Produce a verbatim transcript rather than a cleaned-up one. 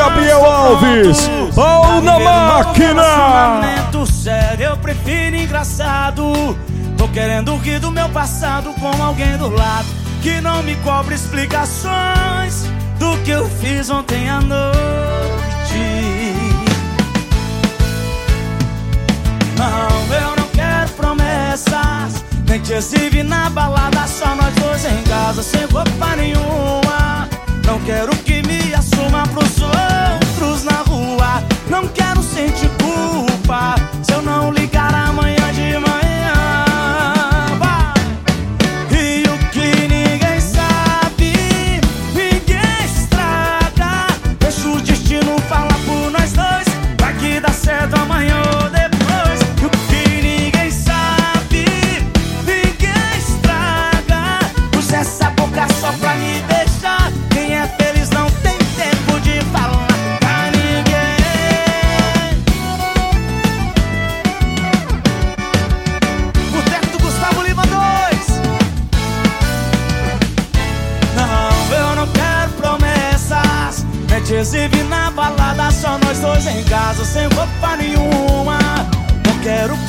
Gabriel Alves, pau na máquina. Sério, eu prefiro engraçado. Tô querendo rir do meu passado com alguém do lado que não me cobre explicações do que eu fiz ontem à noite. Não, eu não quero promessas, nem te exibir na balada, só nós dois em casa, sem roupa nenhuma. Não quero que me assuma pros outros na rua. Não quero sentir culpa se eu não ligar amanhã de manhã. Vai. E o que ninguém sabe, ninguém estraga. Deixa o destino falar por nós dois, vai que dá certo amanhã ou depois. E o que ninguém sabe, ninguém estraga. Usa essa boca só pra me deixar. Quem é feliz não tem tempo de falar pra ninguém. Boteco do Gustavo Lima dois. Não, eu não quero promessas, nem te exibir na balada, só nós dois em casa, sem roupa nenhuma. Não quero